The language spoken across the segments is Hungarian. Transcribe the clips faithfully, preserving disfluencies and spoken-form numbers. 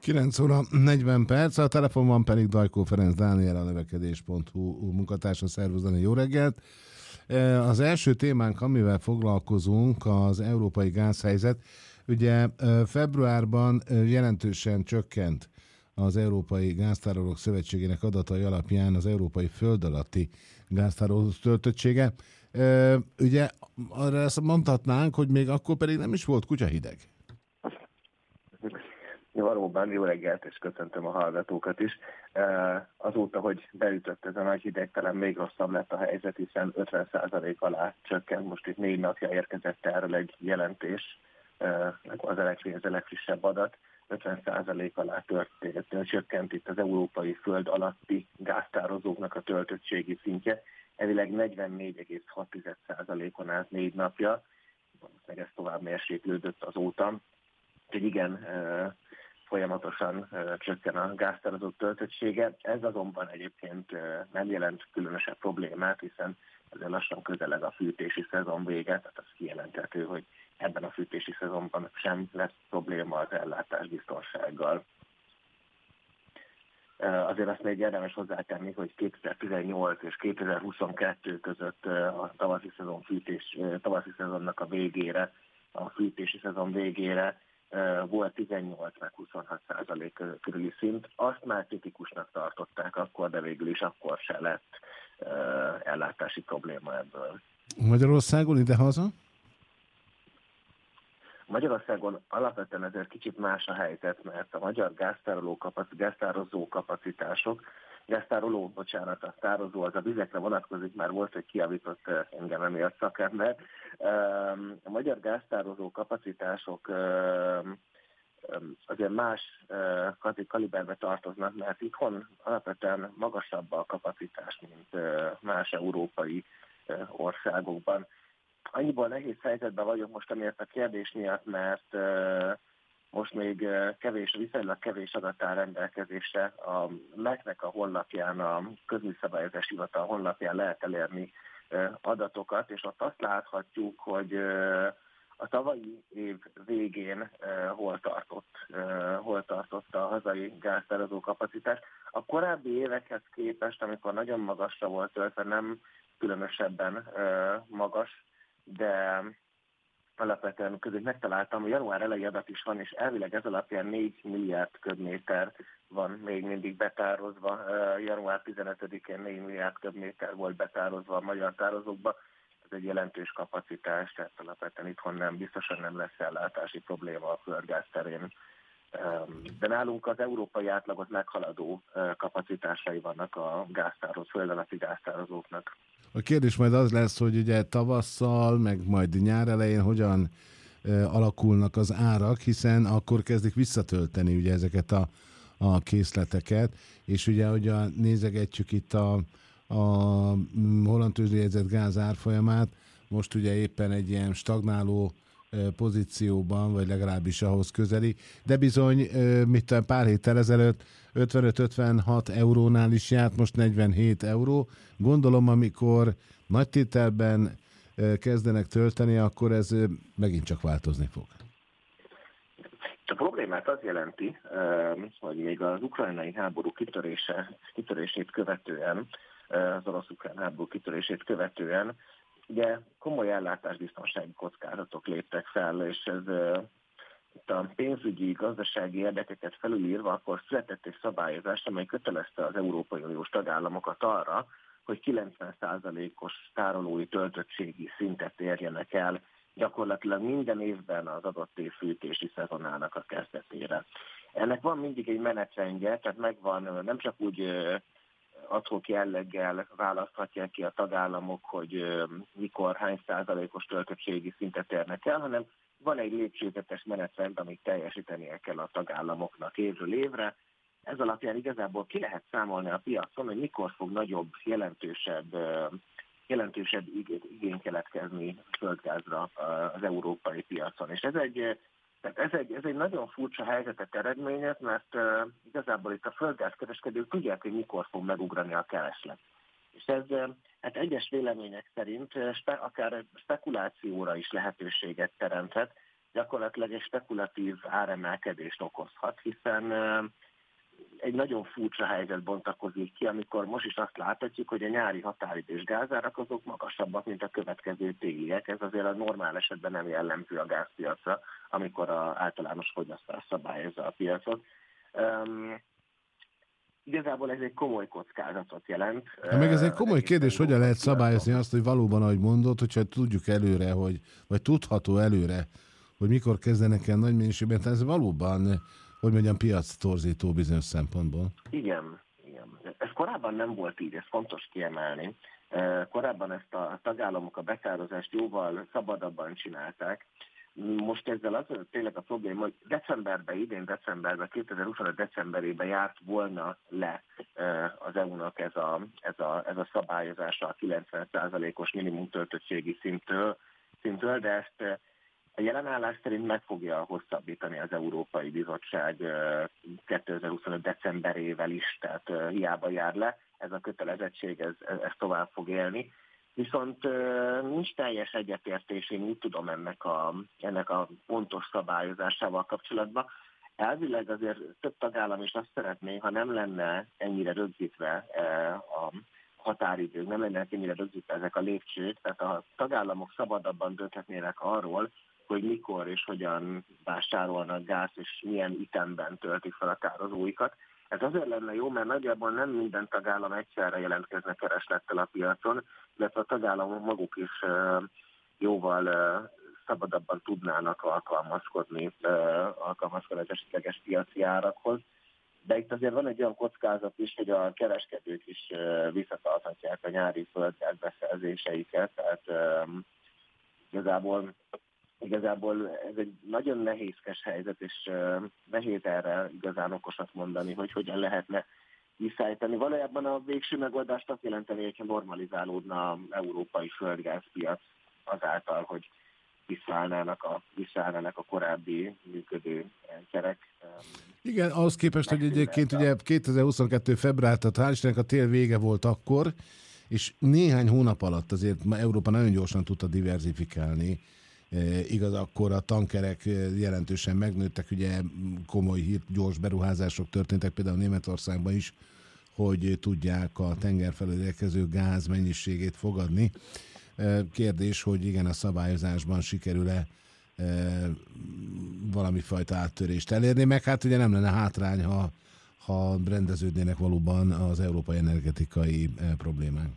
kilenc óra negyven perc, a telefonban pedig Dajkó Ferenc Dániel, a növekedés pont hu munkatársa. Szervusz, Dani, jó reggelt! Az első témánk, amivel foglalkozunk, az európai gázhelyzet. Ugye februárban jelentősen csökkent az Európai Gáztárolók Szövetségének adatai alapján az európai föld alatti gáztárolók töltöttsége. Ugye arra ezt mondhatnánk, hogy még akkor pedig nem is volt kutyahideg. Valóban, jó reggelt, és köszöntöm a hallgatókat is. Azóta, hogy beütött ez a nagy hidegtelen, még rosszabb lett a helyzet, hiszen ötven százalék alá csökkent. Most itt négy napja érkezett erről egy jelentés, az a legfrissebb adat. ötven százalék alá történt, csökkent itt az európai föld alatti gáztározóknak a töltöttségi szintje. Elvileg negyvennégy egész hat százalékon állt négy napja. Valószínűleg ez tovább mérséklődött azóta. Úgyhogy igen, folyamatosan csökken a gáztározók töltöttsége. Ez azonban egyébként nem jelent különösebb problémát, hiszen ezzel lassan közeleg a fűtési szezon vége, tehát az kijelenthető, hogy ebben a fűtési szezonban sem lesz probléma az ellátásbiztonsággal. Azért azt még érdemes hozzátenni, hogy kétezer-tizennyolc és kétezer-huszonkettő között a tavaszi szezon fűtés, tavaszi szezonnak a végére, a fűtési szezon végére volt tizennyolc meg huszonhat százalék körüli szint. Azt már kritikusnak tartották akkor, de végül is akkor se lett ellátási probléma ebből. Magyarországon idehaza? Magyarországon alapvetően ezért kicsit más a helyzet, mert a magyar gáztároló kapac- gáztározó kapacitások, gáztároló, bocsánat, a tározó, az a vizekre vonatkozik, már volt, hogy kiavított engem emiatt szakember. A magyar gáztározó kapacitások azért más kaliberbe tartoznak, mert itthon alapvetően magasabb a kapacitás, mint más európai országokban. Annyiból nehéz helyzetben vagyok most amiért a kérdés miatt, mert most még kevés, viszonylag kevés adat áll rendelkezésre. A em e cé-nek a honlapján, a Közműszabályozási Hivatal honlapján lehet elérni adatokat, és ott azt láthatjuk, hogy a tavalyi év végén hol tartott, hol tartott a hazai gáztározó kapacitás. A korábbi évekhez képest, amikor nagyon magasra volt töltve, nem különösebben magas, de alapvetően között megtaláltam, január elejé adat is van, és elvileg ez alapján négy milliárd köbméter van még mindig betározva. január tizenötödikén négy milliárd köbméter volt betározva a magyar tározókba. Ez egy jelentős kapacitás, tehát alapvetően itthon nem, biztosan nem lesz ellátási probléma a földgáz terén. De nálunk az európai átlagot meghaladó kapacitásai vannak a gáztároz, föld alatti gáztározóknak. A kérdés majd az lesz, hogy ugye tavasszal, meg majd nyár elején hogyan e, alakulnak az árak, hiszen akkor kezdik visszatölteni ugye ezeket a, a készleteket, és ugye, hogy a, nézegetjük itt a, a holland tőzsdéjegyzett gáz árfolyamát, most ugye éppen egy ilyen stagnáló e, pozícióban, vagy legalábbis ahhoz közeli, de bizony, e, mit pár héttel ezelőtt ötvenöt-ötvenhat eurónál is járt, most negyvenhét euró. Gondolom, amikor nagy tételben kezdenek tölteni, akkor ez megint csak változni fog. A problémát az jelenti, hogy még az ukrajnai háború kitörése, kitörését követően, az orosz-ukrán háború kitörését követően, ugye komoly ellátásbiztonsági kockázatok léptek fel, és ez itt a pénzügyi, gazdasági érdekeket felülírva, akkor született egy szabályozás, amely kötelezte az Európai Uniós tagállamokat arra, hogy kilencven százalékos tárolói töltöttségi szintet érjenek el gyakorlatilag minden évben az adott év fűtési szezonának a kezdetére. Ennek van mindig egy menetrendje, tehát megvan, nem csak úgy ad-hoc jelleggel választhatják ki a tagállamok, hogy mikor, hány százalékos töltöttségi szintet érnek el, hanem van egy lépcsőzetes menetrend, amit teljesítenie kell a tagállamoknak évről évre. Ez alapján igazából ki lehet számolni a piacon, hogy mikor fog nagyobb, jelentősebb, jelentősebb igény keletkezni földgázra az európai piacon. És ez egy, tehát ez egy, ez egy nagyon furcsa helyzetet eredményez, mert igazából itt a földgázkereskedők tudják, hogy mikor fog megugrani a kereslet. És ez hát egyes vélemények szerint spe, akár spekulációra is lehetőséget teremthet, gyakorlatilag egy spekulatív áremelkedést okozhat, hiszen egy nagyon furcsa helyzet bontakozik ki, amikor most is azt láthatjuk, hogy a nyári határidős gázárak azok magasabbak, mint a következő téliek. Ez azért a normál esetben nem jellemző a gázpiacra, amikor az általános fogyasztás szabályozza a piacot. Um, igazából ez egy komoly kockázatot jelent. Ha meg ez egy komoly kérdés, hogyan lehet szabályozni azt, hogy valóban, ahogy mondod, hogyha tudjuk előre, hogy, vagy tudható előre, hogy mikor kezdenek el nagy mennyiségben, tehát ez valóban, hogy mondjam, piac torzító bizonyos szempontból. Igen, igen. Ez korábban nem volt így, ez fontos kiemelni. Korábban ezt a tagállamok a beszározást jóval szabadabban csinálták. Most ezzel az tényleg a probléma, hogy decemberben, idén decemberben, kétezer-huszonöt decemberében járt volna le az é u-nak ez a, ez a, ez a szabályozása a kilencven százalékos minimum töltöttségi szintől, szintől, de ezt a jelenállás szerint meg fogja hosszabbítani az Európai Bizottság kétezer-huszonöt decemberével is, tehát hiába jár le, ez a kötelezettség, ez, ez tovább fog élni. Viszont nincs teljes egyetértés, én úgy tudom ennek a, ennek a pontos szabályozásával kapcsolatban. Elvileg azért több tagállam is azt szeretné, ha nem lenne ennyire rögzítve a határidők, nem lenne ennyire rögzítve ezek a lépcsők, tehát a tagállamok szabadabban dönthetnének arról, hogy mikor és hogyan vásárolnak gáz, és milyen ütemben töltik fel a tározóikat. Ez azért lenne jó, mert nagyjából nem minden tagállam egyszerre jelentkezne kereslettel a piacon, illetve a tagállamok maguk is jóval szabadabban tudnának alkalmazkodni, alkalmazkodni az esetleges piaci árakhoz. De itt azért van egy olyan kockázat is, hogy a kereskedők is visszatarthatják a nyári földgáz beszerzéseiket, tehát igazából Igazából ez egy nagyon nehézkes helyzet, és uh, nehéz erre igazán okosat mondani, hogy hogyan lehetne visszaállítani. Valójában a végső megoldást azt jelenteni, hogyha normalizálódna az európai földgázpiac azáltal, hogy visszaállnának a, visszaállnának a korábbi működő rendszerek. Igen, ahhoz képest, hogy egyébként ugye kétezer-huszonkettő február, tehát hál' Istennek a tél vége volt akkor, és néhány hónap alatt azért Európa nagyon gyorsan tudta diverzifikálni. Igaz, akkor a tankerek jelentősen megnőttek, ugye komoly hírt, gyors beruházások történtek, például Németországban is, hogy tudják a tenger felől érkező gáz mennyiségét fogadni. Kérdés, hogy igen, a szabályozásban sikerül-e valami fajta áttörést elérni, meg hát ugye nem lenne hátrány, ha, ha rendeződnének valóban az európai energetikai problémák.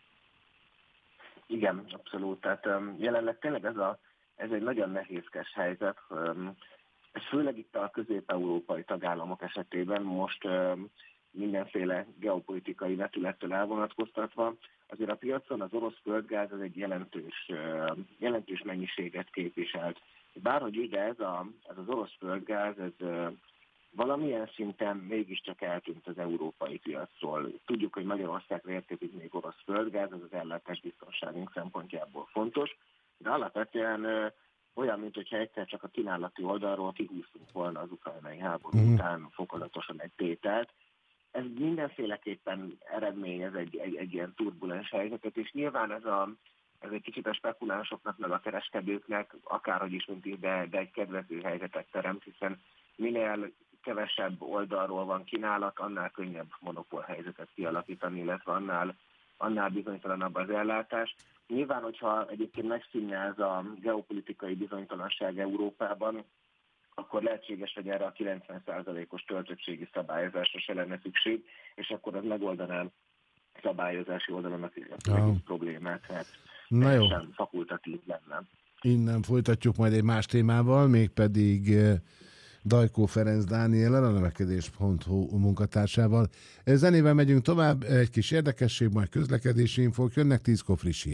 Igen, abszolút. Tehát jelenleg tényleg ez a Ez egy nagyon nehézkes helyzet. Ez főleg itt a közép-európai tagállamok esetében most mindenféle geopolitikai vetülettől elvonatkoztatva. Azért a piacon az orosz földgáz az egy jelentős, jelentős mennyiséget képviselt. Bárhogy ide ez, a, ez az orosz földgáz, ez valamilyen szinten mégiscsak eltűnt az európai piacról. Tudjuk, hogy Magyarországra érkezik még orosz földgáz, ez az ellátás biztonságunk szempontjából fontos. De alapvetően ö, olyan, mintha egyszer csak a kínálati oldalról kihúztunk volna az ukrajnai háború mm. után fokozatosan egy tételt. Ez mindenféleképpen eredményez egy, egy, egy ilyen turbulens helyzetet, és nyilván ez, a, ez egy kicsit a spekulánsoknak, meg a kereskedőknek, akárhogy is mint de, de egy kedvező helyzetet teremt, hiszen minél kevesebb oldalról van kínálat, annál könnyebb monopól helyzetet kialakítani, illetve annál, annál bizonytalanabb az ellátás. Nyilván, hogyha egyébként megszűnne ez a geopolitikai bizonytalanság Európában, akkor lehetséges, hogy erre a kilencven százalékos töltöttségi szabályozásra se lenne szükség, és akkor az megoldaná szabályozási oldalon az egész problémát, tehát teljesen fakultatív lenne. Innen folytatjuk majd egy más témával, mégpedig Dajkó Ferenc Dániellel, a növekedés pont hu munkatársával. Zenével megyünk tovább, egy kis érdekesség, majd közlekedési infók, jönnek tízkor friss hírek.